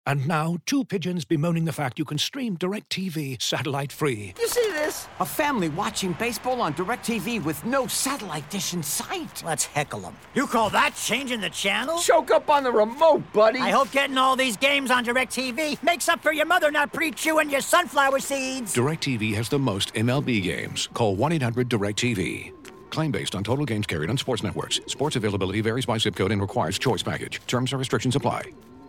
And now, two pigeons bemoaning the fact you can stream DirecTV satellite-free. You see this? A family watching baseball on DirecTV with no satellite dish in sight. Let's heckle them. You call that changing the channel? Choke up on the remote, buddy. I hope getting all these games on DirecTV makes up for your mother not pre-chewing your sunflower seeds. DirecTV has the most MLB games. Call 1-800-DirecTV. Claim based on total games carried on sports networks. Sports availability varies by zip code and requires choice package. Terms and restrictions apply.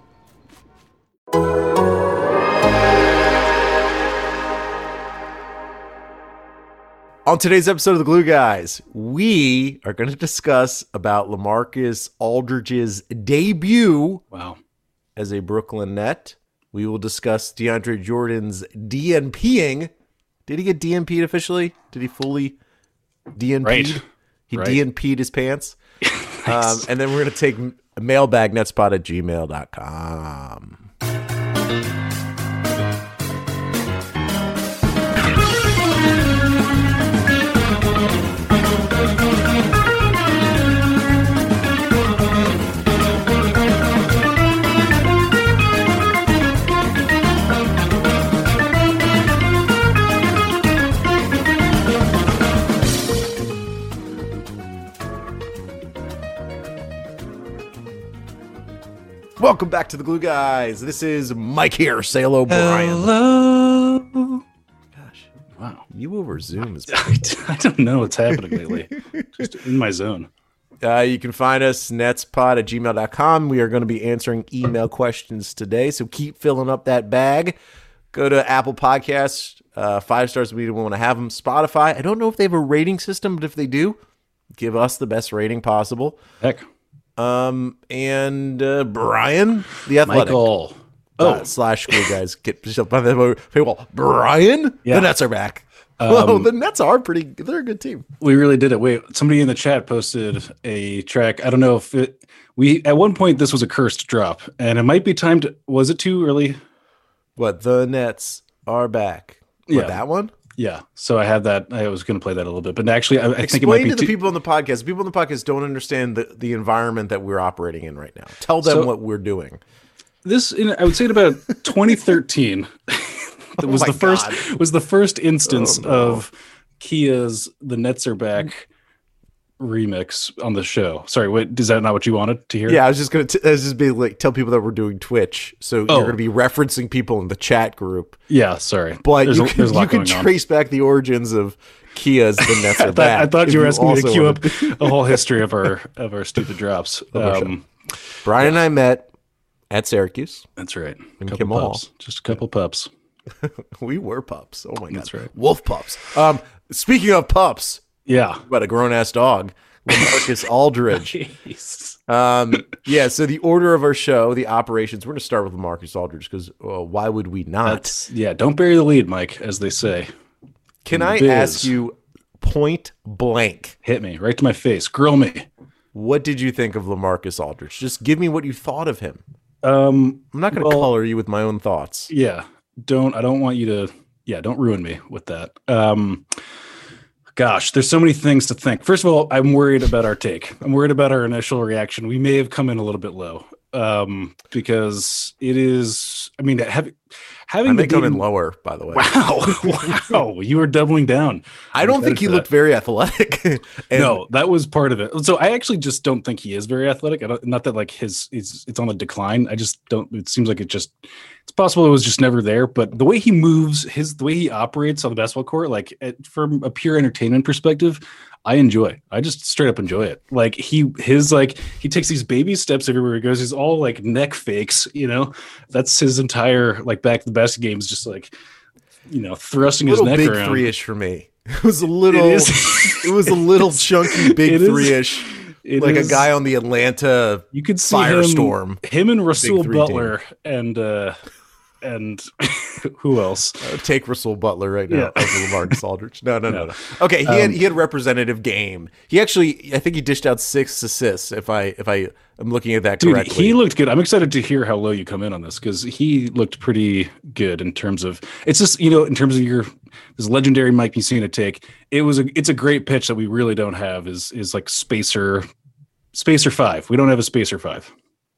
On today's episode of The Glue Guys, we are going to discuss about LaMarcus Aldridge's debut as a Brooklyn Net. We will discuss DeAndre Jordan's DNPing. Did he get DNP'd officially? Did he fully DNP'd? Right. He DNP'd his pants. Nice. And then we're going to take mailbag netspot@gmail.com. Welcome back to The Glue Guys. This is Mike here. Say hello, Brian. Hello. Gosh. Wow. You over Zoom is I don't know what's happening lately. Just in my zone. You can find us netspot@gmail.com. We are going to be answering email questions today, so keep filling up that bag. Go to Apple Podcasts. 5 stars, we want to have them. Spotify, I don't know if they have a rating system, but if they do, give us the best rating possible. Heck. And Brian, the Athletic. Michael. / Glue Guys. Get yourself by the people. Brian, Yeah. the Nets are back. Well, the Nets are they're a good team. We really did it. Wait, somebody in the chat posted a track. I don't know if at one point this was a cursed drop, and it might be time to, was it too early? What, the Nets are back? What, that one? Yeah. So I had that. I was going to play that a little bit, but actually, I think it Explain might be to the people on the podcast. The people on the podcast don't understand the environment that we're operating in right now. Tell them what we're doing. I would say in about 2013 was the first instance of Kia's "The Nets Are Back" remix on the show. Sorry, wait, is that not what you wanted to hear? Yeah, I was just going to be like tell people that we're doing Twitch, so you're going to be referencing people in the chat group. Yeah, sorry, but you can trace back the origins of Kia's "The Nets Are Back." I thought you were asking me to queue up a whole history of our stupid drops. Brian and I met at Syracuse. That's right. Just a couple pups. We were pups. Oh my god, that's right. Wolf pups. Speaking of pups. Yeah. About a grown-ass dog, LaMarcus Aldridge. So the order of our show, the operations, we're going to start with LaMarcus Aldridge because why would we not? Don't bury the lead, Mike, as they say. Can I ask you point blank? Hit me, right to my face. Grill me. What did you think of LaMarcus Aldridge? Just give me what you thought of him. I'm not going to color you with my own thoughts. Yeah. I don't want you to, don't ruin me with that. Gosh, there's so many things to think. First of all, I'm worried about our take. I'm worried about our initial reaction. We may have come in a little bit low because it is. I mean, having I come in lower, by the way. Wow, you are doubling down. I don't think he looked very athletic. No, that was part of it. So I actually just don't think he is very athletic. Not that like it's on a decline. I just don't. It seems like it's possible it was just never there. But the way he moves, the way he operates on the basketball court, like from a pure entertainment perspective, I enjoy. I just straight up enjoy it. Like he takes these baby steps everywhere he goes. He's all like neck fakes, That's his entire like back to the basket game is just like, thrusting his neck big around. 3-ish for me. It was a little chunky big 3-ish. Like a guy on the Atlanta you could see Firestorm. Him and Rasul Butler and who else? Take Rasul Butler right now over LaMarcus Aldridge. No. Okay, he had representative game. He actually, I think he dished out 6 assists. If I am looooking at that correctly, he looked good. I'm excited to hear how low you come in on this because he looked pretty good in terms of. It's just in terms of this legendary Mike Mussina take. It's a great pitch that we really don't have is like Spacer 5. We don't have a Spacer 5.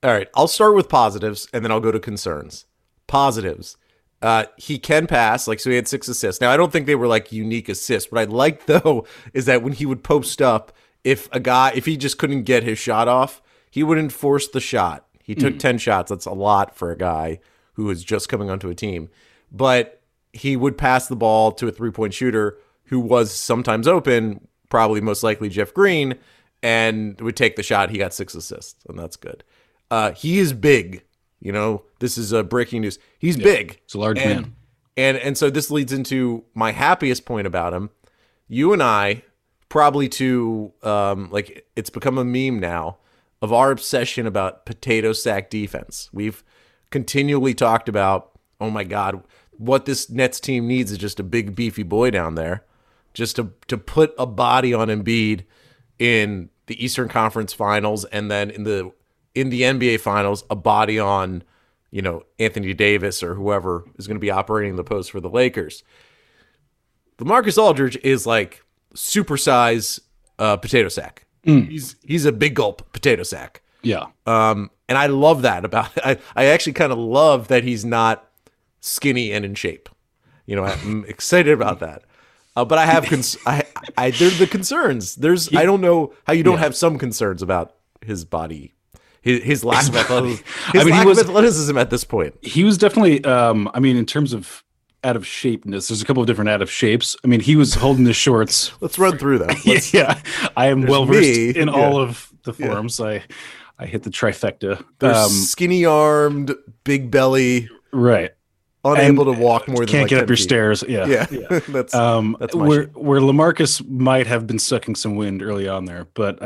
All right, I'll start with positives, and then I'll go to concerns. Positives. He can pass, so he had 6 assists. Now, I don't think they were unique assists. What I like though is that when he would post up, if he just couldn't get his shot off, he wouldn't force the shot. He took 10 shots. That's a lot for a guy who is just coming onto a team. But he would pass the ball to a 3-point shooter who was sometimes open, probably most likely Jeff Green, and would take the shot. He got 6 assists, and that's good. He is big. This is breaking news. He's big. He's a large man. And so this leads into my happiest point about him. You and I, probably to, it's become a meme now of our obsession about potato sack defense. We've continually talked about, oh my God, what this Nets team needs is just a big beefy boy down there. Just to put a body on Embiid in the Eastern Conference Finals, and then in the NBA Finals, a body on, Anthony Davis or whoever is going to be operating the post for the Lakers. LaMarcus Aldridge is supersize potato sack. He's a big gulp potato sack. Yeah. And I love that about it. I actually kind of love that he's not skinny and in shape. I'm excited about that. But I have there's the concerns. I don't know how you don't have some concerns about his body, his lack of athleticism. Of athleticism at this point. He was definitely, in terms of out of shapeness, there's a couple of different out of shapes. He was holding his shorts. Let's run through them. I am well versed in all of the forms. I hit the trifecta. There's skinny armed, big belly, right? Unable to walk more than can't get up your feet. stairs. Yeah. That's where LaMarcus might have been sucking some wind early on there, but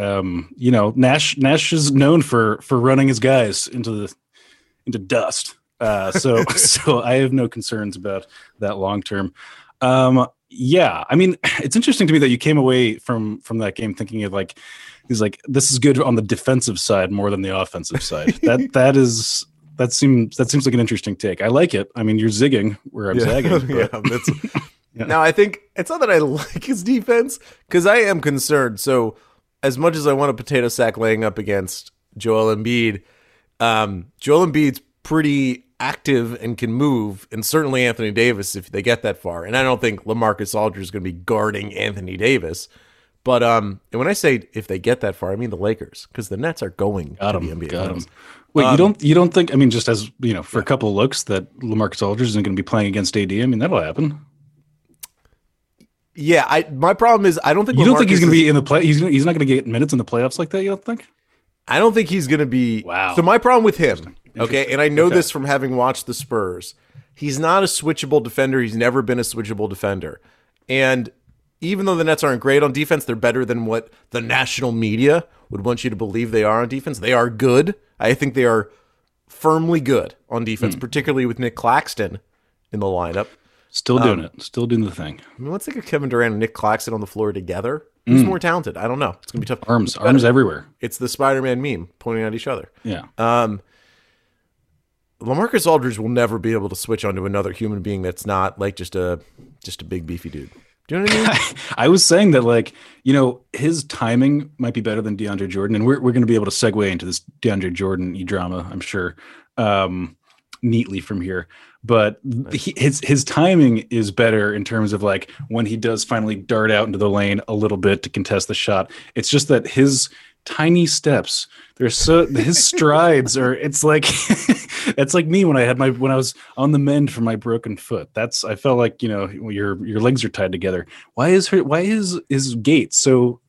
Nash is known for running his guys into dust. So I have no concerns about that long term. It's interesting to me that you came away from that game thinking of this is good on the defensive side more than the offensive side. That seems like an interesting take. I like it. You're zigging where I'm zagging. But, Now, I think it's not that I like his defense, because I am concerned. So as much as I want a potato sack laying up against Joel Embiid, Joel Embiid's pretty active and can move, and certainly Anthony Davis if they get that far. And I don't think LaMarcus Aldridge is going to be guarding Anthony Davis. But and when I say if they get that far, I mean the Lakers, because the Nets are going to the NBA Finals. Wait, you don't think? Just as for a couple of looks, that LaMarcus Aldridge isn't going to be playing against AD. That'll happen. Yeah, my problem is I don't think you don't think he's going to be in the play. He's not going to get minutes in the playoffs like that. You don't think? I don't think he's going to be. Wow. So my problem with him, okay, and I know this from having watched the Spurs, he's not a switchable defender. He's never been a switchable defender, and even though the Nets aren't great on defense, they're better than what the national media would want you to believe they are on defense. They are good. I think they are firmly good on defense, particularly with Nick Claxton in the lineup. Still doing it. Still doing the thing. Let's think of Kevin Durant and Nick Claxton on the floor together. Who's more talented? I don't know. It's going to be tough. Arms everywhere. It's the Spider-Man meme pointing at each other. Yeah. LaMarcus Aldridge will never be able to switch onto another human being that's not just a big beefy dude. Do you know what I mean? I was saying that, his timing might be better than DeAndre Jordan, and we're going to be able to segue into this DeAndre Jordan drama, I'm sure, neatly from here. But his timing is better in terms of when he does finally dart out into the lane a little bit to contest the shot. It's just that his tiny steps, his strides are. It's like me when I was on the mend for my broken foot. I felt like your legs are tied together. Why is his gait so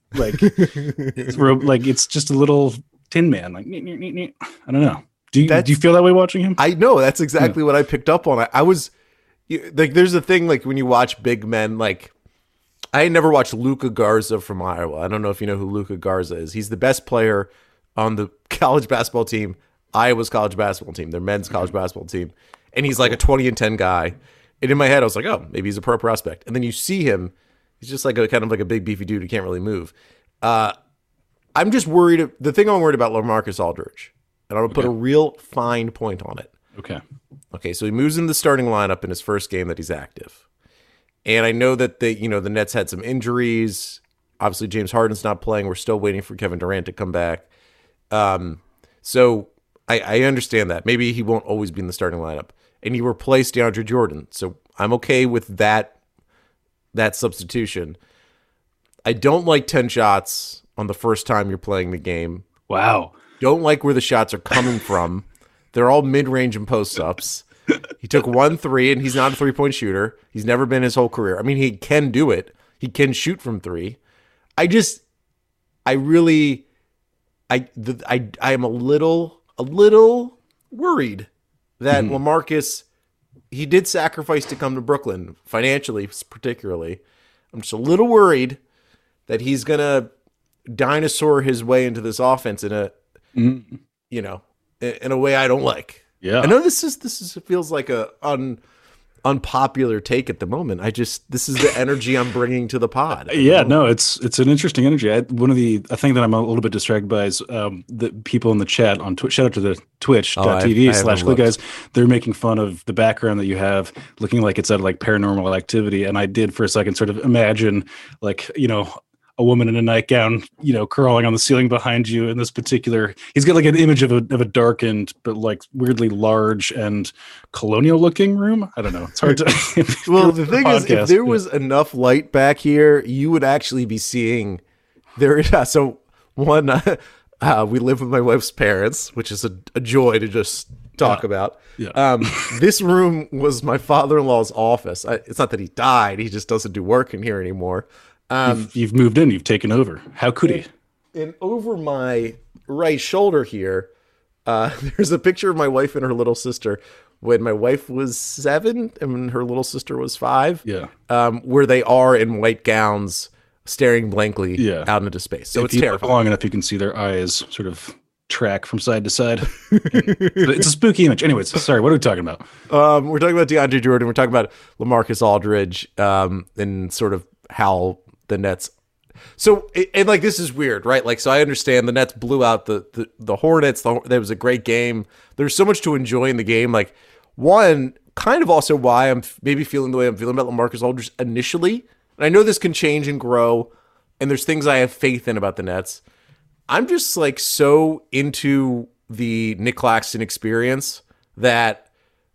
it's just a little tin man I don't know. Do you feel that way watching him? I know that's exactly what I picked up on. I was there's a thing when you watch big men I had never watched Luka Garza from Iowa. I don't know if you know who Luka Garza is. He's the best player on the college basketball team, Iowa's college basketball team, their men's college basketball team. And he's a 20-10 guy. And in my head, I was like, oh, maybe he's a pro prospect. And then you see him, he's just kind of a big beefy dude who can't really move. I'm just worried. The thing I'm worried about LaMarcus Aldridge, and I'm going to put a real fine point on it. Okay, so he moves in the starting lineup in his first game that he's active. And I know that the Nets had some injuries. Obviously, James Harden's not playing. We're still waiting for Kevin Durant to come back. So I understand that. Maybe he won't always be in the starting lineup. And you replace DeAndre Jordan. So I'm okay with that substitution. I don't like 10 shots on the first time you're playing the game. Wow. Don't like where the shots are coming from. They're all mid-range and post-ups. He took 1 3, and he's not a three-point shooter. He's never been his whole career. I mean, he can do it. He can shoot from 3. I am a little worried that LaMarcus, he did sacrifice to come to Brooklyn, financially particularly. I'm just a little worried that he's going to dinosaur his way into this offense in a way I don't like. Yeah. I know this feels like a unpopular take at the moment. This is the energy I'm bringing to the pod. Yeah, no, it's an interesting energy. I think that I'm a little bit distracted by is the people in the chat on Twitch. Shout out to the twitch.tv/GlueGuys. They're making fun of the background that you have, looking like it's out of like Paranormal Activity. And I did for a second sort of imagine like, a woman in a nightgown, crawling on the ceiling behind you in this particular, he's got like an image of a darkened, but like weirdly large and colonial looking room. I don't know. It's hard to, well, the thing is, if there was enough light back here, you would actually be seeing there. So one, we live with my wife's parents, which is a joy to just talk about. Yeah. This room was my father-in-law's office. It's not that he died. He just doesn't do work in here anymore. You've moved in. You've taken over. How could he? And over my right shoulder here, there's a picture of my wife and her little sister when my wife was 7 and her little sister was 5. Yeah. Where they are in white gowns, staring blankly out into space. So it's terrifying. Long enough, you can see their eyes sort of track from side to side. It's a spooky image. Anyways, sorry. What are we talking about? We're talking about DeAndre Jordan. We're talking about LaMarcus Aldridge, and sort of how the Nets. So, and like, this is weird, right? Like, so I understand the Nets blew out the Hornets. That was a great game. There's so much to enjoy in the game. Like, one, kind of also why I'm maybe feeling the way I'm feeling about LaMarcus Aldridge initially. And I know this can change and grow, and there's things I have faith in about the Nets. I'm just like so into the Nick Claxton experience that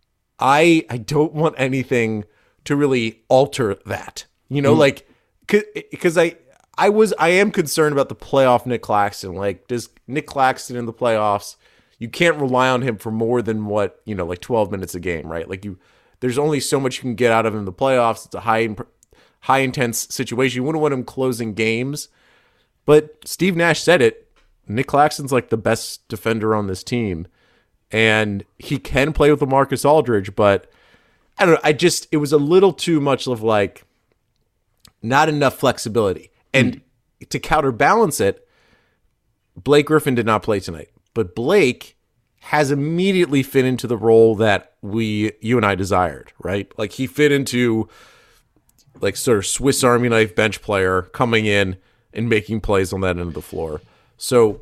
I don't want anything to really alter that. Like, because I am concerned about the playoff Nick Claxton. Like, does Nick Claxton in the playoffs, you can't rely on him for more than what, like 12 minutes a game, right? Like, there's only so much you can get out of him in the playoffs. It's a high intense situation. You wouldn't want him closing games. But Steve Nash said it. Nick Claxton's like the best defender on this team. And he can play with LaMarcus Aldridge, but I don't know. It was a little too much of like, not enough flexibility. And to counterbalance it, Blake Griffin did not play tonight. But Blake has immediately fit into the role that you and I desired, right? Like, he fit into like sort of Swiss Army knife bench player coming in and making plays on that end of the floor. So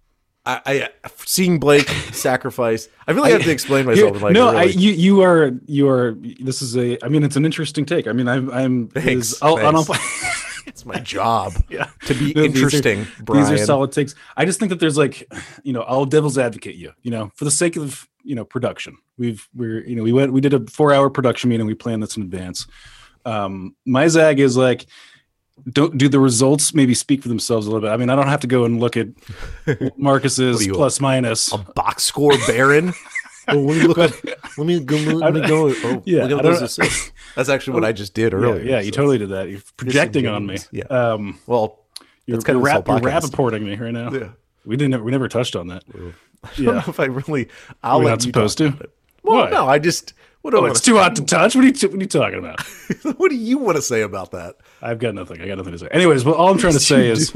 I seeing Blake sacrifice. I feel like I have to explain myself. You are. This is it's an interesting take. I mean, I'm. Thanks. It's my job. To be interesting. Brian. These are solid takes. I just think that there's like, I'll devil's advocate you. For the sake of production, we did a 4-hour production meeting. We planned this in advance. My zag is like, do the results maybe speak for themselves a little bit? I mean, I don't have to go and look at Marcus's plus minus. A box score baron? Let me go. Oh, yeah, look at those assists. That's actually what I just did earlier. Yeah, you totally did that. You're projecting on me. Yeah. You're rap-reporting me right now. Yeah. We never touched on that. I don't know if I really. We're not supposed to. Well, no, I just. It's too hot to touch. What are you talking about? What do you want to say about that? I've got nothing. I got nothing to say. Anyways, well, all I'm trying to say is,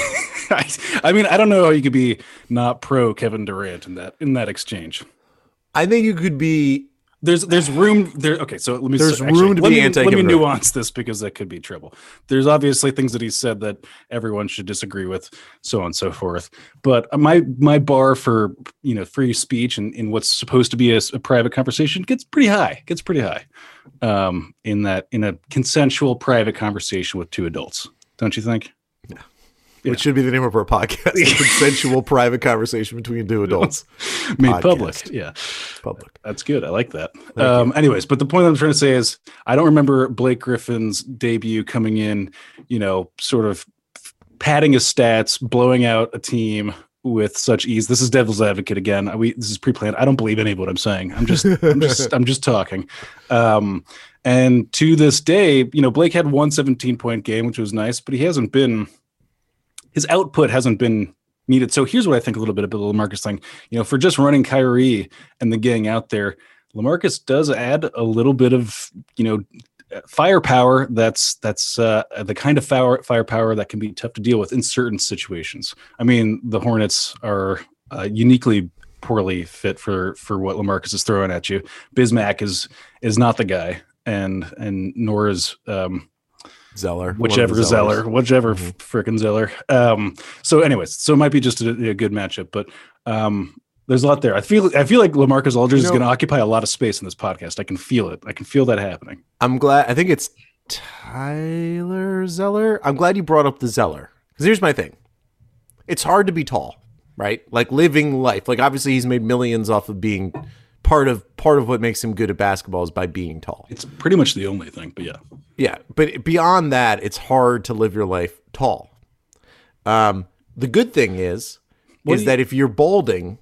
I mean, I don't know how you could be not pro Kevin Durant in that exchange. I think you could be. There's room there. Okay, so let me nuance this because that could be trouble. There's obviously things that he said that everyone should disagree with, so on and so forth. But my bar for free speech and in what's supposed to be a private conversation gets pretty high. In a consensual private conversation with two adults, don't you think? Yeah. which should be the name of our podcast. A consensual private conversation between two adults. Made public. Yeah. Public. That's good. I like that. Anyways, but the point I'm trying to say is I don't remember Blake Griffin's debut coming in, sort of padding his stats, blowing out a team with such ease. This is devil's advocate again. This is pre-planned. I don't believe any of what I'm saying. I'm just talking. And to this day, Blake had one 17-point game, which was nice, but his output hasn't been needed. So here's what I think a little bit about the LaMarcus thing. For just running Kyrie and the gang out there, LaMarcus does add a little bit of, firepower. That's the kind of firepower that can be tough to deal with in certain situations. I mean, the Hornets are uniquely poorly fit for what LaMarcus is throwing at you. Bismack is not the guy, and nor is Zeller, whichever frickin' Zeller. So anyways, so it might be just a good matchup, but there's a lot there. I feel like LaMarcus Aldridge is going to occupy a lot of space in this podcast. I can feel it. I can feel that happening. I'm glad. I think it's Tyler Zeller. I'm glad you brought up the Zeller, because here's my thing. It's hard to be tall, right? Like living life. Like obviously he's made millions off of being part of what makes him good at basketball is by being tall. It's pretty much the only thing, but yeah. Yeah, but beyond that, it's hard to live your life tall. The good thing is that if you're balding,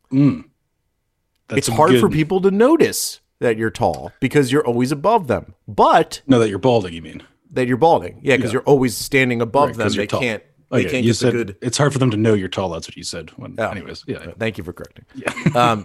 it's hard for people to notice that you're tall because you're always above them. But no, that you're balding, you mean? That you're balding. Yeah, because you're always standing above them. They tall. Can't you said good. It's hard for them to know you're tall. That's what you said. Anyways, yeah. Thank you for correcting. Yeah.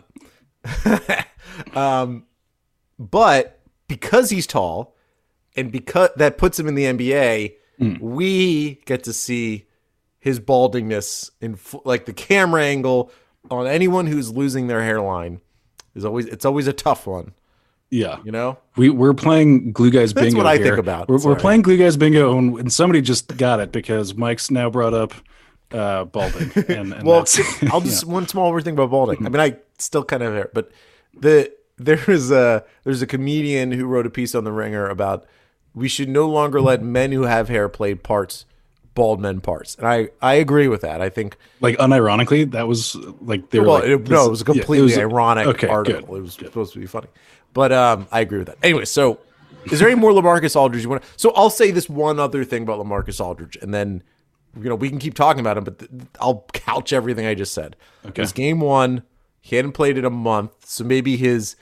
But because he's tall and because that puts him in the NBA, we get to see his baldingness in like the camera angle on anyone who's losing their hairline it's always a tough one. Yeah. We're playing Glue Guys Bingo. That's what I here. think about. We're playing Glue Guys Bingo, and somebody just got it because Mike's now brought up balding. And well, I'll just one small thing about balding. I mean, I still kind of have hair, but there's a comedian who wrote a piece on The Ringer about we should no longer let men who have hair play bald men parts, and I agree with that. I think, like, unironically, that was like they were. It was a completely ironic article. Good. It was supposed to be funny, but I agree with that. Anyway, so is there any more LaMarcus Aldridge you want to? So I'll say this one other thing about LaMarcus Aldridge, and then we can keep talking about him, but I'll couch everything I just said. Okay, it was game one. He hadn't played in a month, so maybe his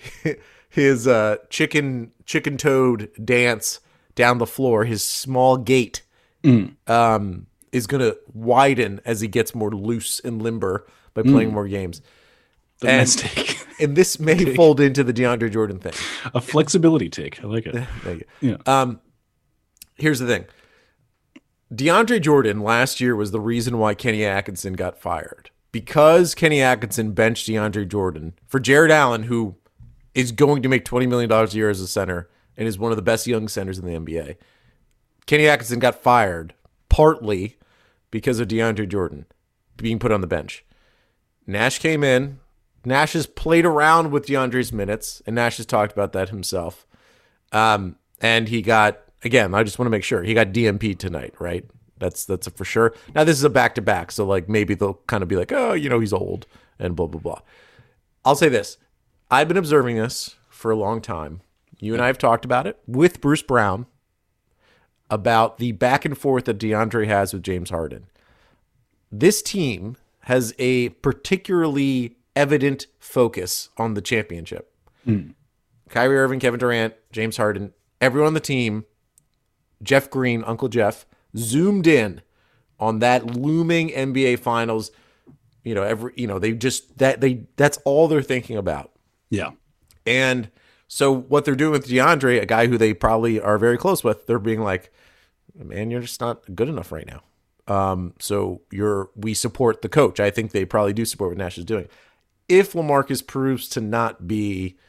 chicken toad dance down the floor, his small gait. Is going to widen as he gets more loose and limber by playing more games. And this may fold into the DeAndre Jordan thing. A flexibility take. I like it. Thank you. Yeah. Here's the thing. DeAndre Jordan last year was the reason why Kenny Atkinson got fired. Because Kenny Atkinson benched DeAndre Jordan for Jared Allen, who is going to make $20 million a year as a center and is one of the best young centers in the NBA. Kenny Atkinson got fired partly because of DeAndre Jordan being put on the bench. Nash came in. Nash has played around with DeAndre's minutes, and Nash has talked about that himself. And he got, again, I just want to make sure, he got DMP tonight, right? That's a for sure. Now, this is a back-to-back, so like maybe they'll kind of be like, oh, he's old and blah, blah, blah. I'll say this. I've been observing this for a long time. You and I have talked about it with Bruce Brown, about the back and forth that DeAndre has with James Harden. This team has a particularly evident focus on the championship. Kyrie Irving, Kevin Durant, James Harden, everyone on the team, Jeff Green, Uncle Jeff, zoomed in on that looming NBA Finals. That's all they're thinking about. Yeah. And so what they're doing with DeAndre, a guy who they probably are very close with, they're being like, man, you're just not good enough right now. So we support the coach. I think they probably do support what Nash is doing. If LaMarcus proves to not be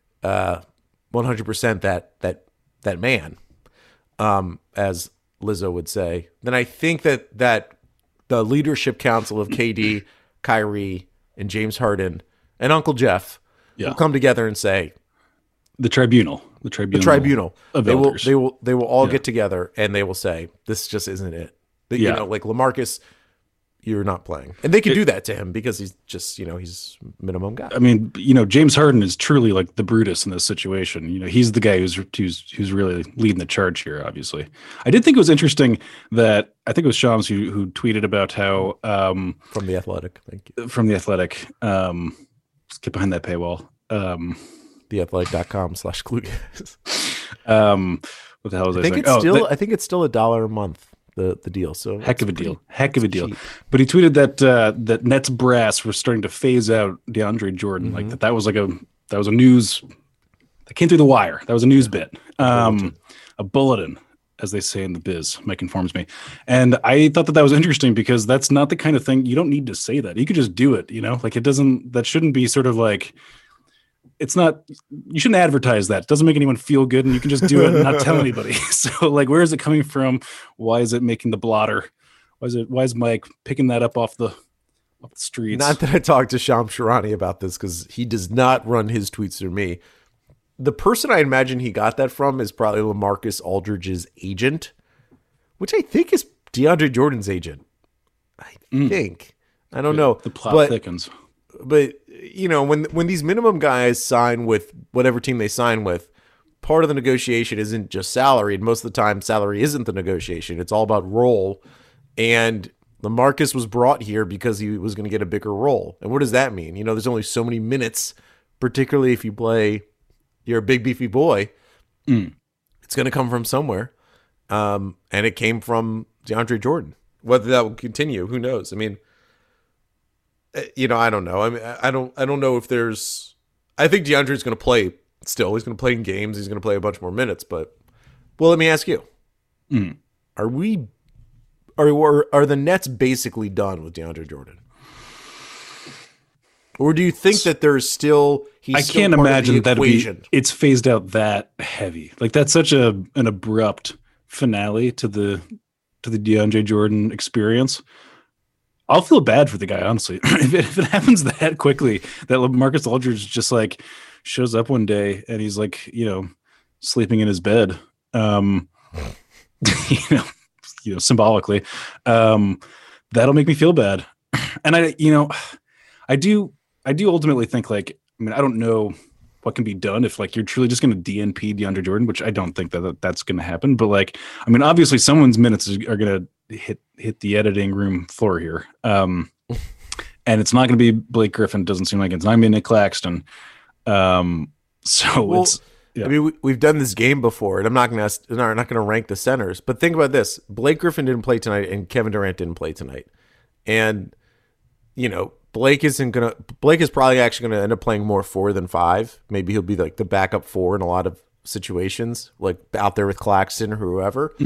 100% that man, as Lizzo would say, then I think that the leadership council of KD, Kyrie, and James Harden and Uncle Jeff will come together and say, The tribunal. They will all get together and they will say, this just isn't it. You know, like LaMarcus, you're not playing. And they can do that to him because he's just, you know, he's minimum guy. I mean, you know, James Harden is truly like the Brutus in this situation. You know, he's the guy who's really leading the charge here, obviously. I did think it was interesting that I think it was Shams who tweeted about how From The Athletic, thank you. From The Athletic. Let's get behind that paywall. theathletic.com/clueguys. What the hell was I saying? I think it's still $1 a month. The deal. So heck of a deal. But he tweeted that that Nets brass were starting to phase out DeAndre Jordan. Like that was a news that came through the wire. That was a news bit. A bulletin, as they say in the biz. Mike informs me. And I thought that was interesting because that's not the kind of thing you don't need to say that. You could just do it, you know? Like that shouldn't be sort of like it's not, you shouldn't advertise that. It doesn't make anyone feel good, and you can just do it and not tell anybody. So like, where is it coming from? Why is it making the blotter? Why is Mike picking that up off the streets? Not that I talked to Shams Charania about this because he does not run his tweets through me. The person I imagine he got that from is probably LaMarcus Aldridge's agent, which I think is DeAndre Jordan's agent. I think. I don't know. The plot thickens. But you know, when these minimum guys sign with whatever team they sign with, part of the negotiation isn't just salary. And most of the time, salary isn't the negotiation. It's all about role. And LaMarcus was brought here because he was going to get a bigger role. And what does that mean? You know, there's only so many minutes, particularly if you're a big beefy boy. It's going to come from somewhere. And it came from DeAndre Jordan. Whether that will continue, who knows? I mean, you know, I don't know. I mean, I don't know if there's. I think DeAndre's going to play still. He's going to play in games. He's going to play a bunch more minutes. But, well, let me ask you: Are the Nets basically done with DeAndre Jordan, or do you think that there's still? I can't imagine that it's phased out that heavy. Like that's such an abrupt finale to the DeAndre Jordan experience. I'll feel bad for the guy, honestly. If it happens that quickly, that LaMarcus Aldridge just like shows up one day and he's like, you know, sleeping in his bed, you know, symbolically, that'll make me feel bad. And I do ultimately think like, I mean, I don't know what can be done if like you're truly just going to DNP DeAndre Jordan, which I don't think that's going to happen. But like, I mean, obviously someone's minutes are going to hit the editing room floor here. And it's not going to be Blake Griffin. It doesn't seem like it's not going to be Nick Claxton. It's, yeah. I mean, we've done this game before, and I'm not going to rank the centers, but think about this. Blake Griffin didn't play tonight and Kevin Durant didn't play tonight. And, you know, Blake is probably actually going to end up playing more 4 than 5. Maybe he'll be like the backup 4 in a lot of situations, like out there with Claxton or whoever.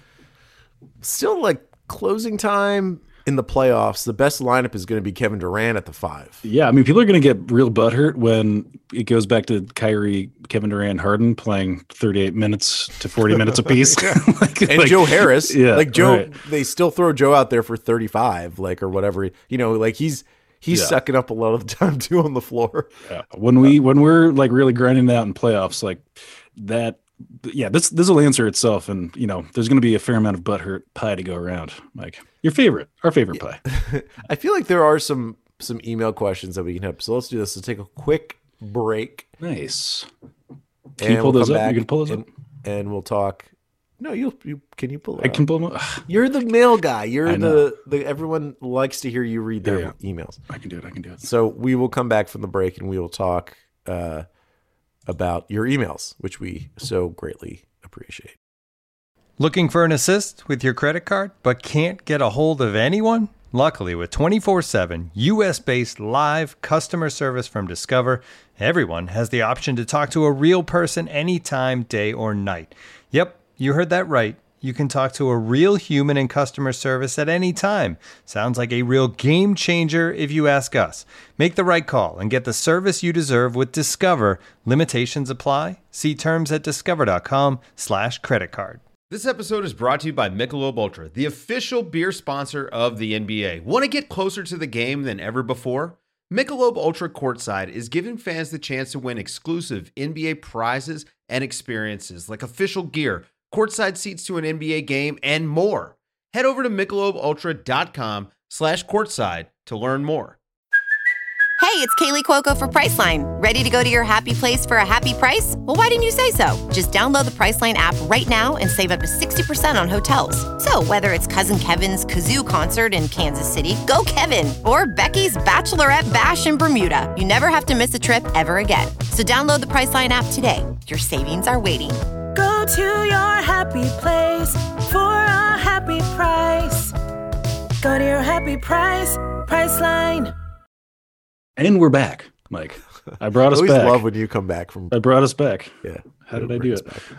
Still, like closing time in the playoffs, the best lineup is going to be Kevin Durant at the 5. Yeah, I mean, people are going to get real butthurt when it goes back to Kyrie, Kevin Durant, Harden playing 38 minutes to 40 minutes apiece. And Joe Harris. Yeah, like Joe, right. They still throw Joe out there for 35, like, or whatever. You know, like he's sucking up a lot of the time too on the floor. Yeah. When we're like really grinding it out in playoffs, like that. Yeah, this will answer itself, and you know, there's going to be a fair amount of butthurt pie to go around. Like our favorite pie. I feel like there are some email questions that we can have. So let's do this. Let's take a quick break. Nice. Can you pull those up? You can pull those up, and we'll talk. No, can you pull it? I can pull them up. You're the mail guy. You're the everyone likes to hear you read their emails. I can do it. So we will come back from the break and we will talk about your emails, which we so greatly appreciate. Looking for an assist with your credit card, but can't get a hold of anyone? Luckily, with 24/7 U.S.-based live customer service from Discover, everyone has the option to talk to a real person anytime, day or night. Yep, you heard that right. You can talk to a real human in customer service at any time. Sounds like a real game changer if you ask us. Make the right call and get the service you deserve with Discover. Limitations apply. See terms at discover.com/creditcard. This episode is brought to you by Michelob Ultra, the official beer sponsor of the NBA. Want to get closer to the game than ever before? Michelob Ultra Courtside is giving fans the chance to win exclusive NBA prizes and experiences like official gear, courtside seats to an NBA game, and more. Head over to MichelobUltra.com/courtside to learn more. Hey, it's Kaylee Cuoco for Priceline. Ready to go to your happy place for a happy price? Well, why didn't you say so? Just download the Priceline app right now and save up to 60% on hotels. So whether it's Cousin Kevin's Kazoo Concert in Kansas City, go Kevin, or Becky's Bachelorette Bash in Bermuda, you never have to miss a trip ever again. So download the Priceline app today. Your savings are waiting. Go to your happy place for a happy price. Go to your happy price, Priceline. And we're back, Mike. I brought us back. I always love when you come back from. I brought us back. Yeah. How did I do it?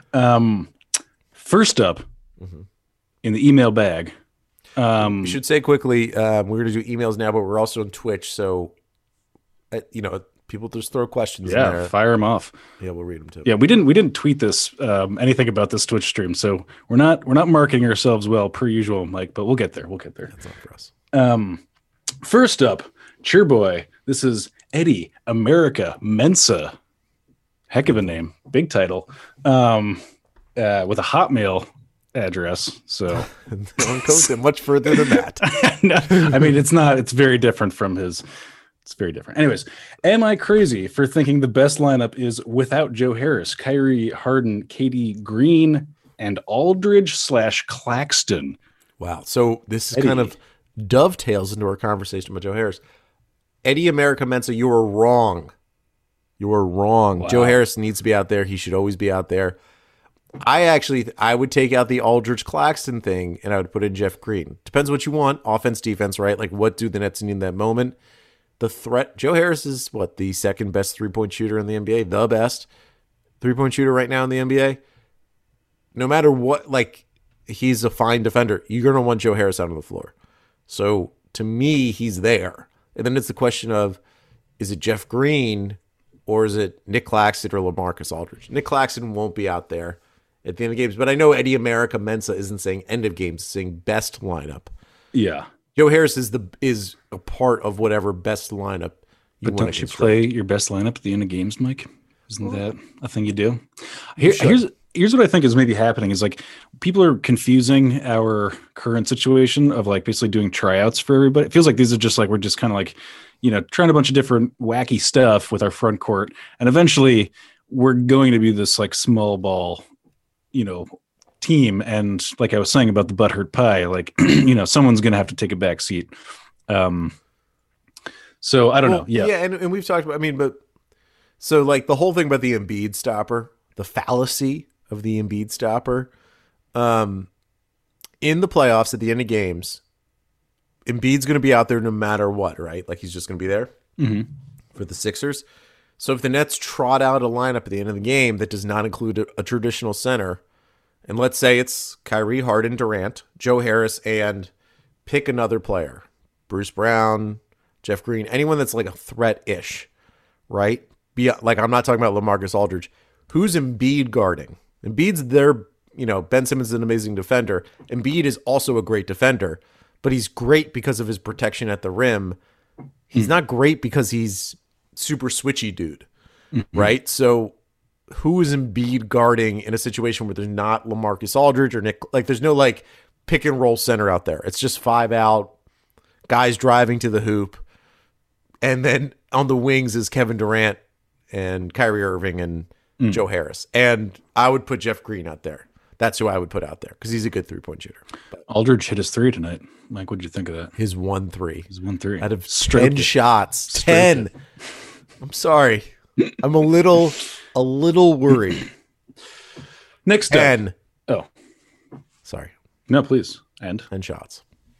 First up, in the email bag. We should say quickly, we're going to do emails now, but we're also on Twitch. So, people just throw questions in there. Yeah, fire them off. Yeah, we'll read them too. Yeah, we didn't tweet this anything about this Twitch stream, so we're not marketing ourselves well per usual, Mike. But we'll get there. That's not for us. First up, Cheerboy. This is Eddie America Mensa. Heck of a name, big title, with a Hotmail address. So no one goes much further than that. No, I mean, it's not. It's very different from his. It's very different. Anyways, am I crazy for thinking the best lineup is without Joe Harris, Kyrie, Harden, KD, Green, and Aldridge/Claxton? Wow. So this is kind of dovetails into our conversation about Joe Harris. Eddie America Mensa, you are wrong. You are wrong. Wow. Joe Harris needs to be out there. He should always be out there. I would take out the Aldridge Claxton thing and I would put in Jeff Green. Depends what you want. Offense, defense, right? Like what do the Nets need in that moment? The threat. Joe Harris is the second best 3-point shooter in the NBA, the best 3-point shooter right now in the NBA. No matter what, he's a fine defender. You're going to want Joe Harris out on the floor. So to me, he's there. And then it's the question of, is it Jeff Green or is it Nick Claxton or LaMarcus Aldridge? Nick Claxton won't be out there at the end of games, but I know Eddie America Mensa isn't saying end of games, saying best lineup. Yeah. Joe Harris is a part of whatever best lineup you want. But don't you play your best lineup at the end of games, Mike? Isn't that a thing you do? Here's what I think is maybe happening is people are confusing our current situation of basically doing tryouts for everybody. It feels like these are just we're just kind of trying a bunch of different wacky stuff with our front court. And eventually we're going to be this small ball, team. And like I was saying about the butthurt pie, someone's going to have to take a back seat. So I don't know. Yeah. Yeah. And we've talked about, so the whole thing about the Embiid stopper, the fallacy of the Embiid stopper, in the playoffs at the end of games, Embiid's going to be out there no matter what, right? He's just going to be there for the Sixers. So if the Nets trot out a lineup at the end of the game that does not include a traditional center, and let's say it's Kyrie, Harden, Durant, Joe Harris, and pick another player, Bruce Brown, Jeff Green, anyone that's a threat-ish, right? I'm not talking about LaMarcus Aldridge. Who's Embiid guarding? Embiid's there, Ben Simmons is an amazing defender. Embiid is also a great defender, but he's great because of his protection at the rim. He's not great because he's super switchy dude, right? So who is Embiid guarding in a situation where there's not LaMarcus Aldridge or Nick? There's no pick and roll center out there. It's just 5 out, guys driving to the hoop. And then on the wings is Kevin Durant and Kyrie Irving and Joe Harris. And I would put Jeff Green out there. That's who I would put out there because he's a good 3-point shooter. But Aldridge hit his 3 tonight. Mike, what did you think of that? His 1-3. His 1-3. Out of 10 shots. 10. I'm sorry. I'm a little worried. Next 10. Oh. Sorry. No, please. End. 10 shots.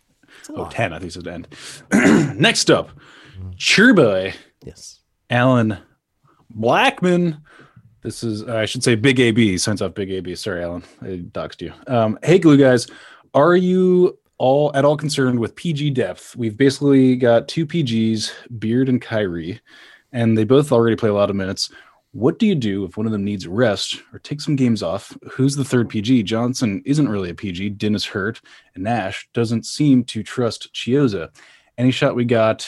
10. I think it said end. Next up, Cheerboy. Yes. Alan Blackman. This is, I should say, Big AB. Signs off Big AB. Sorry, Alan. I doxed you. Hey, Glue guys. Are you at all concerned with PG depth? We've basically got 2 PGs, Beard and Kyrie, and they both already play a lot of minutes. What do you do if one of them needs a rest or take some games off? Who's the third PG? Johnson isn't really a PG. Din is hurt, and Nash doesn't seem to trust Chiozza. Any shot we got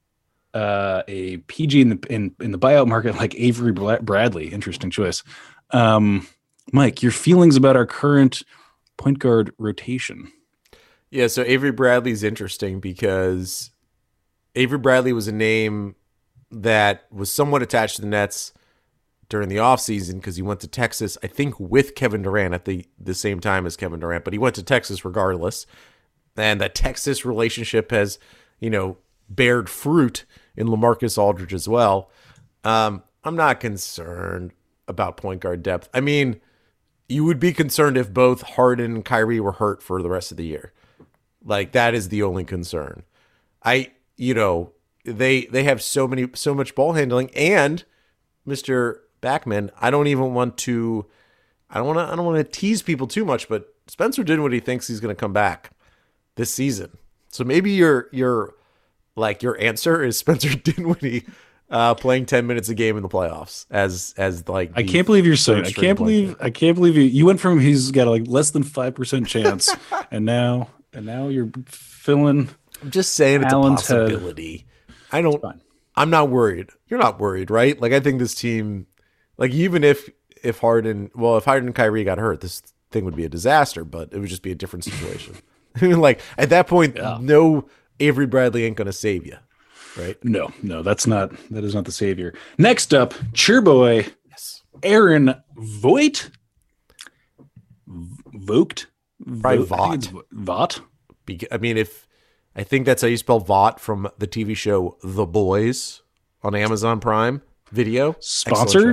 a PG in the buyout market like Avery Bradley? Interesting choice. Mike, your feelings about our current point guard rotation? Yeah, so Avery Bradley's interesting because Avery Bradley was a name that was somewhat attached to the Nets during the offseason because he went to Texas, I think, with Kevin Durant at the same time as Kevin Durant, but he went to Texas regardless. And that Texas relationship has, bared fruit in LaMarcus Aldridge as well. I'm not concerned about point guard depth. I mean, you would be concerned if both Harden and Kyrie were hurt for the rest of the year. Like, that is the only concern. They have so much ball handling, and Mr. Backman, I don't want to tease people too much, but Spencer Dinwiddie thinks he's going to come back this season. So maybe your answer is Spencer Dinwiddie playing 10 minutes a game in the playoffs as I can't believe you're saying. I can't believe you went from he's got a less than 5% chance and now you're filling. I'm just saying it's Allen's a possibility. I'm not worried. You're not worried, right? Like, I think this team, like, even if Harden and Kyrie got hurt, this thing would be a disaster, but it would just be a different situation. Like, at that point, no Avery Bradley ain't going to save you, right? No, that is not the savior. Next up, Cheerboy, yes. Aaron Voigt. Vogt? Probably Vought. Vought? I think that's how you spell Vought from the TV show The Boys on Amazon Prime Video. Sponsor.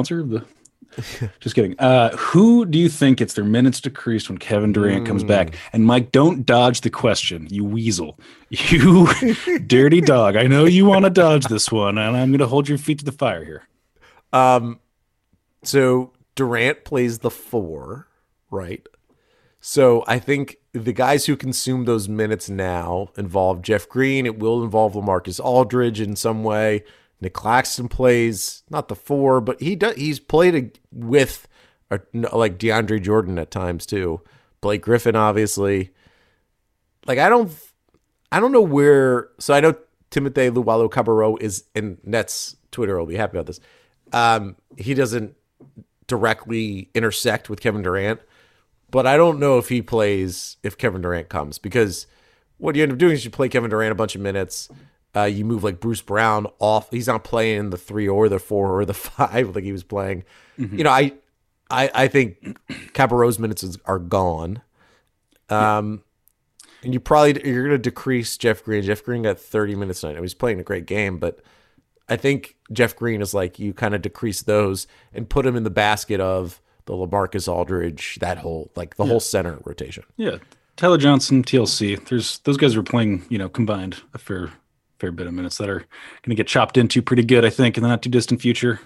Just kidding. Who do you think gets their minutes decreased when Kevin Durant comes back? And Mike, don't dodge the question, you weasel. You dirty dog. I know you want to dodge this one, and I'm going to hold your feet to the fire here. So Durant plays the 4, right? So I think the guys who consume those minutes now involve Jeff Green. It will involve LaMarcus Aldridge in some way. Nick Claxton plays not the 4, but he's played with like DeAndre Jordan at times too. Blake Griffin, obviously. Like, I don't know where. So I know Timothy Luwawu-Cabarrot is, and Nets Twitter will be happy about this. He doesn't directly intersect with Kevin Durant, but I don't know if he plays if Kevin Durant comes, because what you end up doing is you play Kevin Durant a bunch of minutes. You move like Bruce Brown off. He's not playing in the 3 or the 4 or the 5 like he was playing. Mm-hmm. I think Cabarrot's minutes are gone. And you're going to decrease Jeff Green. Jeff Green got 30 minutes tonight. He's playing a great game, but I think Jeff Green is like, you kind of decrease those and put him in the basket of the LaMarcus Aldridge, that whole whole center rotation. Yeah. Tyler Johnson, TLC. Those guys are playing, combined a fair bit of minutes that are going to get chopped into pretty good, I think, in the not too distant future.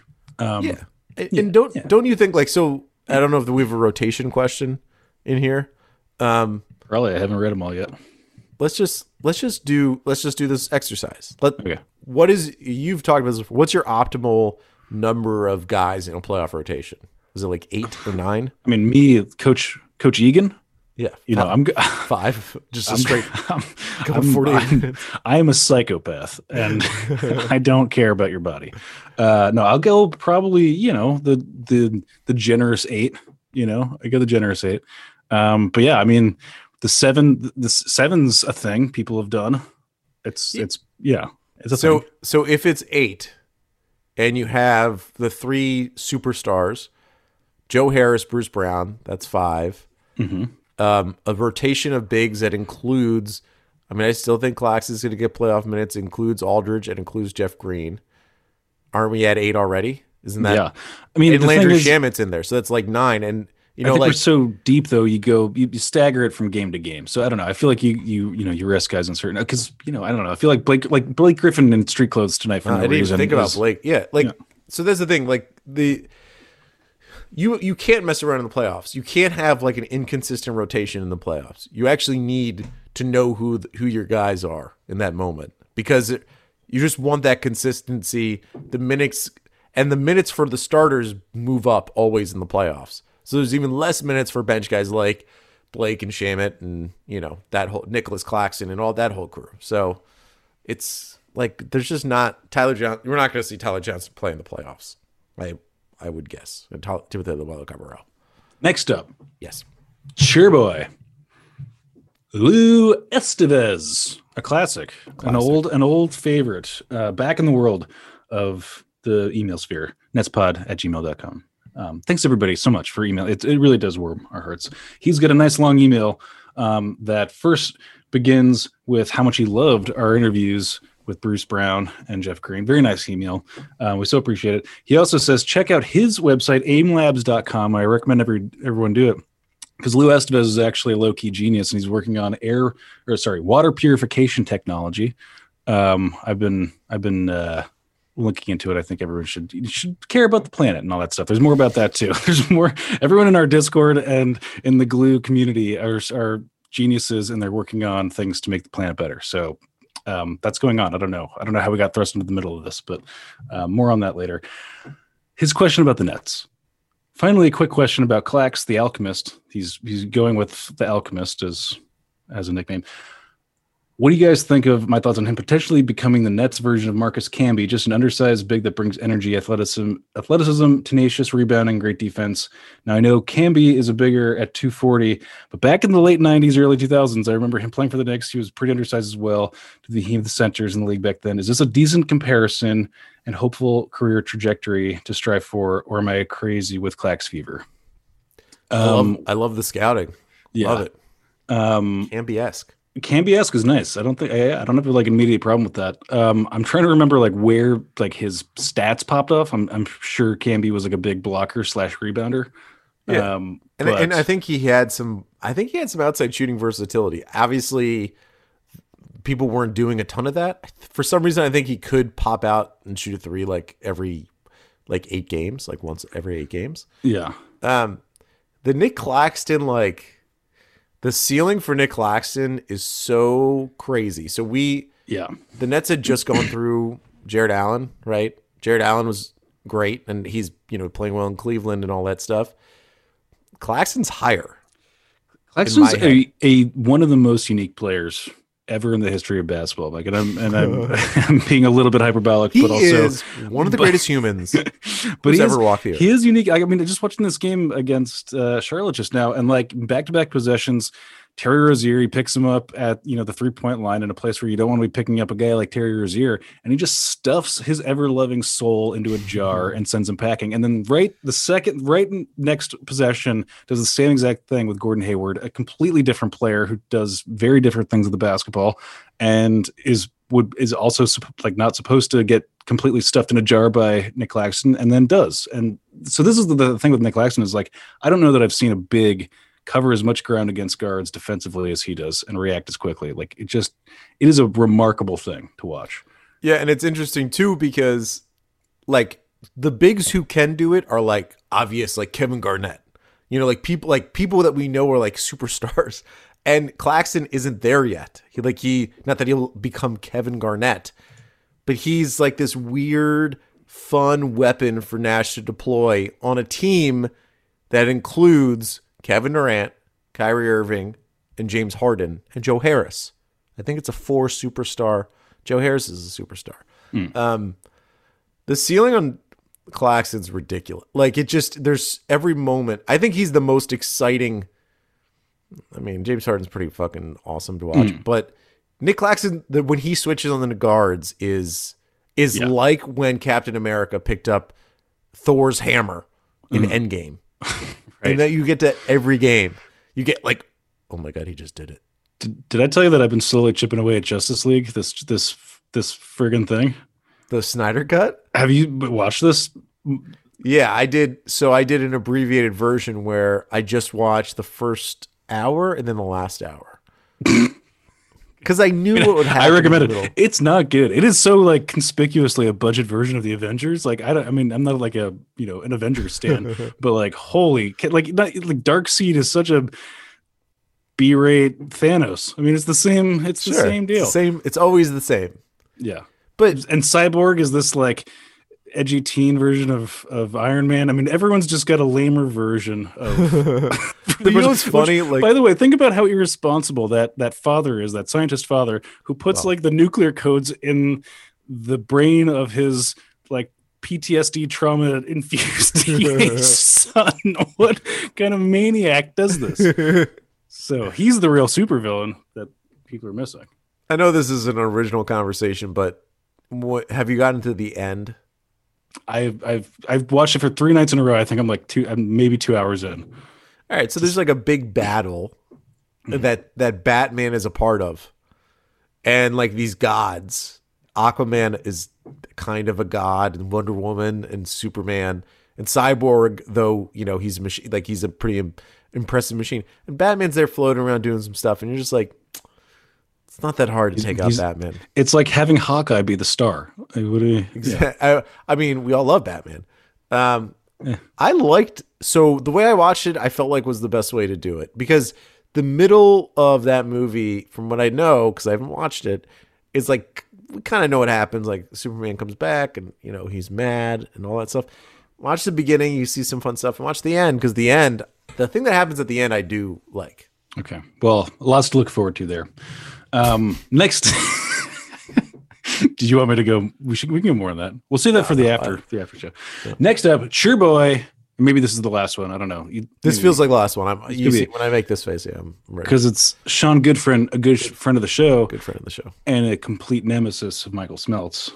And don't you think, like, so I don't know if we have a rotation question in here. Probably. I haven't read them all yet. Let's just do this exercise. Okay. You've talked about this before. What's your optimal number of guys in a playoff rotation? Is it like 8 or 9? I mean, me, Coach Egan. Yeah, I'm 5. Just a straight. I'm a psychopath, and I don't care about your body. No, I'll go probably. The generous 8. I go the generous 8. But yeah, I mean, the 7's a thing people have done. It's a thing. So if it's 8, and you have the 3 superstars, Joe Harris, Bruce Brown, that's 5. Mm-hmm. A rotation of bigs that includes, I still think Claxton is going to get playoff minutes, includes Aldridge and includes Jeff Green. Aren't we at 8 already? Isn't that? Yeah. I mean, and Landry Shamit's in there, so that's like 9. And I think we're so deep though. You stagger it from game to game. So I don't know. I feel like you rest guys in certain, because I don't know. I feel like Blake Griffin in street clothes tonight for no reason. I didn't even think about Blake. Yeah, so that's the thing. Like You can't mess around in the playoffs. You can't have like an inconsistent rotation in the playoffs. You actually need to know who your guys are in that moment, because you just want that consistency. The minutes for the starters move up always in the playoffs. So there's even less minutes for bench guys like Blake and Shamit and that whole Nicholas Claxton and all that whole crew. So it's like there's just not Tyler Johnson. We're not going to see Tyler Johnson play in the playoffs. I would guess. Timothy Luwawu-Cabarrot. Next up. Yes. Cheerboy. Lou Estevez, a classic. An old favorite, back in the world of the email sphere, netspod@gmail.com. Thanks everybody so much for email. It really does warm our hearts. He's got a nice long email that first begins with how much he loved our interviews with Bruce Brown and Jeff Green. Very nice email. We so appreciate it. He also says, check out his website, aimlabs.com. I recommend everyone do it because Lou Estevez is actually a low-key genius, and he's working on water purification technology. I've been looking into it. I think everyone should care about the planet and all that stuff. There's more about that too. There's more. Everyone in our Discord and in the Glue community are geniuses, and they're working on things to make the planet better. So that's going on. I don't know how we got thrust into the middle of this, but more on that later. His question about the Nets. Finally, a quick question about Clax, the Alchemist. He's going with the Alchemist as a nickname. What do you guys think of my thoughts on him potentially becoming the Nets version of Marcus Camby, just an undersized big that brings energy, athleticism, tenacious rebounding, great defense? Now, I know Camby is a bigger at 240, but back in the late 90s, early 2000s, I remember him playing for the Knicks. He was pretty undersized as well to the team of the centers in the league back then. Is this a decent comparison and hopeful career trajectory to strive for, or am I crazy with Clax fever? I love the scouting. Yeah. Love it. Camby-esque. Camby-esque is nice. I don't have like an immediate problem with that. I'm trying to remember like where like his stats popped off. I'm sure Camby was like a big blocker / rebounder. Yeah. And I think he had some outside shooting versatility. Obviously, people weren't doing a ton of that. For some reason, I think he could pop out and shoot a three like every 8 games, like once every 8 games. Yeah. The Nick Claxton, the ceiling for Nick Claxton is so crazy. So the Nets had just gone through Jared Allen, right? Jared Allen was great, and he's playing well in Cleveland and all that stuff. Claxton's higher. Claxton's a one of the most unique players ever in the history of basketball. I'm being a little bit hyperbolic, but also is one of the greatest humans who's ever walked here. He is unique. I mean, just watching this game against Charlotte just now, and back-to-back possessions, Terry Rozier, he picks him up at the 3-point line in a place where you don't want to be picking up a guy like Terry Rozier, and he just stuffs his ever-loving soul into a jar and sends him packing. And then right next possession does the same exact thing with Gordon Hayward, a completely different player who does very different things with the basketball, and is also not supposed to get completely stuffed in a jar by Nick Claxton, and then does. And so this is the thing with Nick Claxton is I don't know that I've seen a big cover as much ground against guards defensively as he does and react as quickly. It is a remarkable thing to watch. Yeah, and it's interesting too because the bigs who can do it are obvious, like Kevin Garnett. People that we know are superstars. And Claxton isn't there yet. He not that he'll become Kevin Garnett, but he's this weird, fun weapon for Nash to deploy on a team that includes Kevin Durant, Kyrie Irving, and James Harden, and Joe Harris. I think it's a 4 superstar. Joe Harris is a superstar. The ceiling on Claxton's ridiculous. There's every moment. I think he's the most exciting. I mean, James Harden's pretty fucking awesome to watch, but Nick Claxton, when he switches on the guards, is like when Captain America picked up Thor's hammer in Endgame. Right. And that you get to every game. You get oh my God, he just did it. Did I tell you that I've been slowly chipping away at Justice League, this friggin' thing? The Snyder Cut? Have you watched this? Yeah, I did. So I did an abbreviated version where I just watched the first hour and then the last hour. Because I knew what would happen. I recommend it. It's not good. It is so conspicuously a budget version of the Avengers. I'm not an Avengers stan, but holy, Darkseid is such a B-rate Thanos. I mean, it's the same. It's the same deal. It's always the same. Yeah, and Cyborg is this edgy teen version of Iron Man. I mean, everyone's just got a lamer version of. But you know what's funny? By the way, think about how irresponsible that father is, that scientist father who puts the nuclear codes in the brain of his PTSD trauma infused teenage son. What kind of maniac does this? So he's the real supervillain that people are missing. I know this is an original conversation, but have you gotten to the end? I've watched it for 3 nights in a row. I think I'm maybe 2 hours in. All right, so there's like a big battle that Batman is a part of, and like these gods. Aquaman is kind of a god, and Wonder Woman and Superman and Cyborg, though he's a machine, like he's a pretty impressive machine, and Batman's there floating around doing some stuff, and you're just like, it's not that hard to take out Batman. It's like having Hawkeye be the star. Exactly. I mean, we all love Batman. I liked, so the way I watched it, I felt like was the best way to do it, because the middle of that movie, from what I know, because I haven't watched it, is like, we kind of know what happens. Like Superman comes back and, he's mad and all that stuff. Watch the beginning, you see some fun stuff, and watch the end, because the thing that happens at the end, I do like. Okay. Well, lots to look forward to there. Next, did you want me to go? We can go more on that. We'll see that for the after show. Yeah. Next up, Sure Boy. Maybe this is the last one. I don't know. This feels like the last one. When I make this face, I'm ready. Because it's Sean Goodfriend, a good friend of the show. Good friend of the show. And a complete nemesis of Michael Smeltz.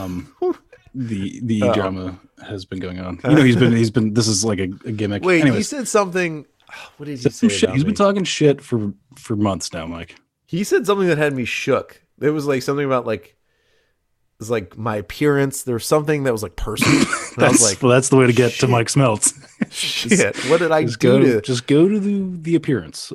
The drama has been going on. He's been. This is like a gimmick. Wait, anyways, he said something. What did he say? He's been talking shit for months now, Mike. He said something that had me shook. It was like something about it's like my appearance. There was something that was like personal. I was like, well, that's the way to get to Mike Smeltz. Shit, what did I do? Just go to the appearance.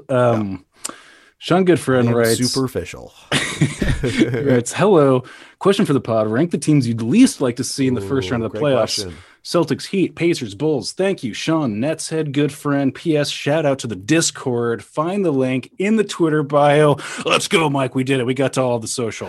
Sean Goodfriend writes, superficial. Writes, hello. Question for the pod. Rank the teams you'd least like to see in the first round of the playoffs. Question. Celtics, Heat, Pacers, Bulls. Thank you, Sean. Nets head Goodfriend. P.S. Shout out to the Discord. Find the link in the Twitter bio. Let's go, Mike. We did it. We got to all the social.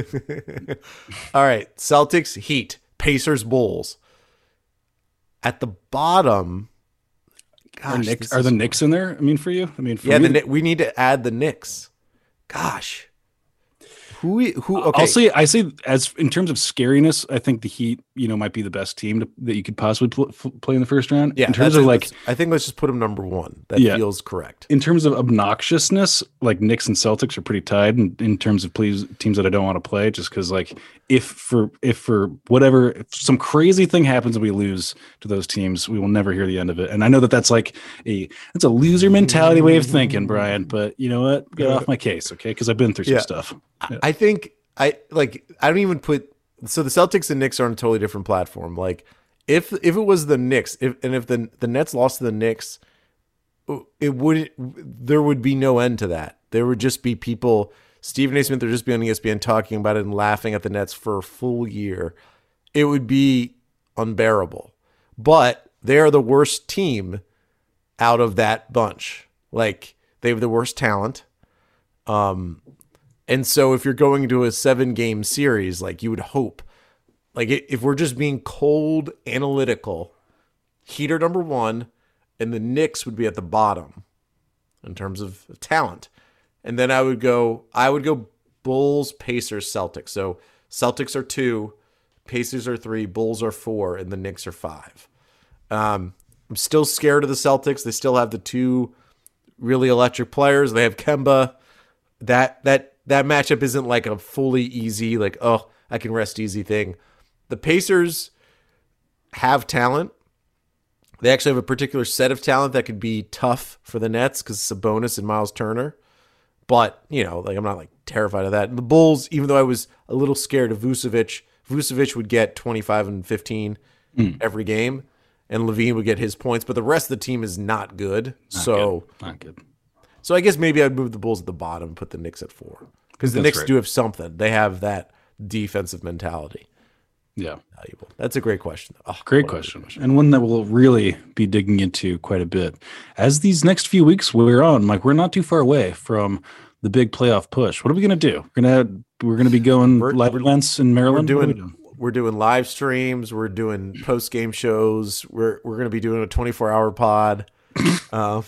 All right. Celtics, Heat, Pacers, Bulls. At the bottom, gosh, are the Knicks in there? I mean, for you? We need to add the Knicks. Gosh. Who? Okay. I say as in terms of scariness, I think the Heat, might be the best team that you could possibly play in the first round. Yeah. In terms of I think let's just put them number one. That feels correct. In terms of obnoxiousness, like Knicks and Celtics are pretty tied in terms of teams that I don't want to play, just because like if for whatever, if some crazy thing happens and we lose to those teams, we will never hear the end of it. And I know that that's like it's a loser mentality way of thinking, Brian. But you know what? Get off my case, okay? Because I've been through some stuff. Yeah. I think I don't even put, so the Celtics and Knicks are on a totally different platform. Like if it was the Knicks, if the Nets lost to the Knicks, there would be no end to that. There would just be people, Stephen A. Smith would just be on ESPN talking about it and laughing at the Nets for a full year. It would be unbearable. But they are the worst team out of that bunch. Like they have the worst talent. And so if you're going to a 7-game series, like you would hope, like if we're just being cold analytical, Heat are number one, and the Knicks would be at the bottom in terms of talent. And then I would go Bulls, Pacers, Celtics. So Celtics are 2, Pacers are 3, Bulls are 4, and the Knicks are 5. I'm still scared of the Celtics. They still have the 2 really electric players. They have Kemba. That matchup isn't like a fully easy, like, oh, I can rest easy thing. The Pacers have talent. They actually have a particular set of talent that could be tough for the Nets because Sabonis and Miles Turner. But, I'm not like terrified of that. And the Bulls, even though I was a little scared of Vucevic would get 25 and 15 every game, and Levine would get his points. But the rest of the team is not good. Not good. So I guess maybe I'd move the Bulls at the bottom and put the Knicks at 4. Because the Knicks do have something. They have that defensive mentality. Yeah. Valuable. That's a great question. Oh, great question. And one that we'll really be digging into quite a bit. As these next few weeks we're on, Mike, we're not too far away from the big playoff push. What are we going to do? We're going to be going live events in Maryland? We're doing live streams. We're doing post-game shows. We're going to be doing a 24-hour pod. No,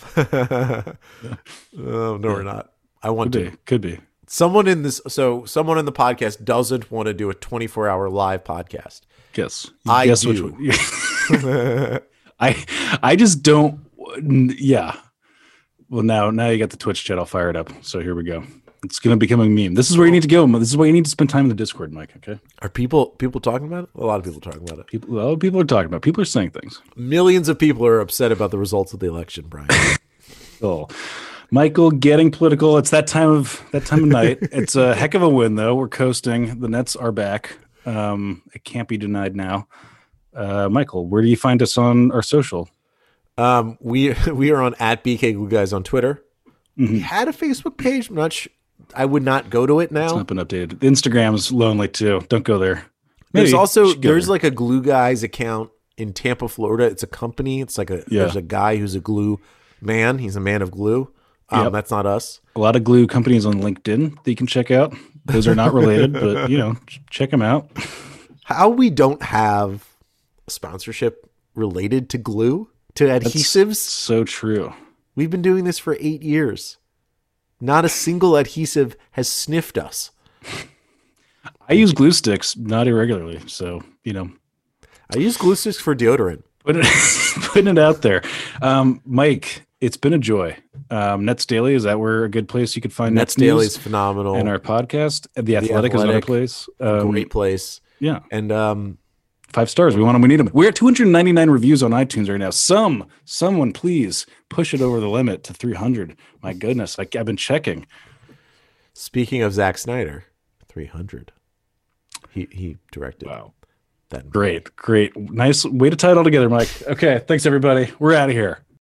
we're not. I want to. Could be. Someone in the podcast doesn't want to do a 24-hour live podcast. Yes. I guess do. I just don't. Yeah. Well, now you got the Twitch chat all fired up. So here we go. It's going to become a meme. This is where you need to go. This is why you need to spend time in the Discord, Mike. Okay. Are people talking about it? A lot of people talking about it. People are talking about it. People are saying things. Millions of people are upset about the results of the election, Brian. Oh, Michael getting political. It's that time of night. It's a heck of a win, though. We're coasting. The Nets are back. It can't be denied now. Michael, where do you find us on our social? We are on @BKGlueGuys on Twitter. We had a Facebook page. I'm not sure. I would not go to it now. It's not been updated. Instagram's lonely too. Don't go there. There's like a Glue Guys account in Tampa, Florida. It's a company. It's like there's a guy who's a glue man. He's a man of glue. That's not us. A lot of glue companies on LinkedIn that you can check out. Those are not related, but check them out. How we don't have sponsorship related to glue, to adhesives. That's so true. We've been doing this for 8 years. Not a single adhesive has sniffed us. I use glue sticks, not irregularly. So, I use glue sticks for deodorant. Putting it out there. Mike, it's been a joy. Nets Daily, is that where a good place you could find Nets Daily news? is phenomenal. And our podcast. The Athletic is another place. Great place. Yeah. And 5 stars. We want them. We need them. We're at 299 reviews on iTunes right now. Someone please push it over the limit to 300. My goodness. I've been checking. Speaking of Zack Snyder, 300. He directed. Wow. That. Great. Nice way to tie it all together, Mike. Okay. Thanks everybody. We're out of here.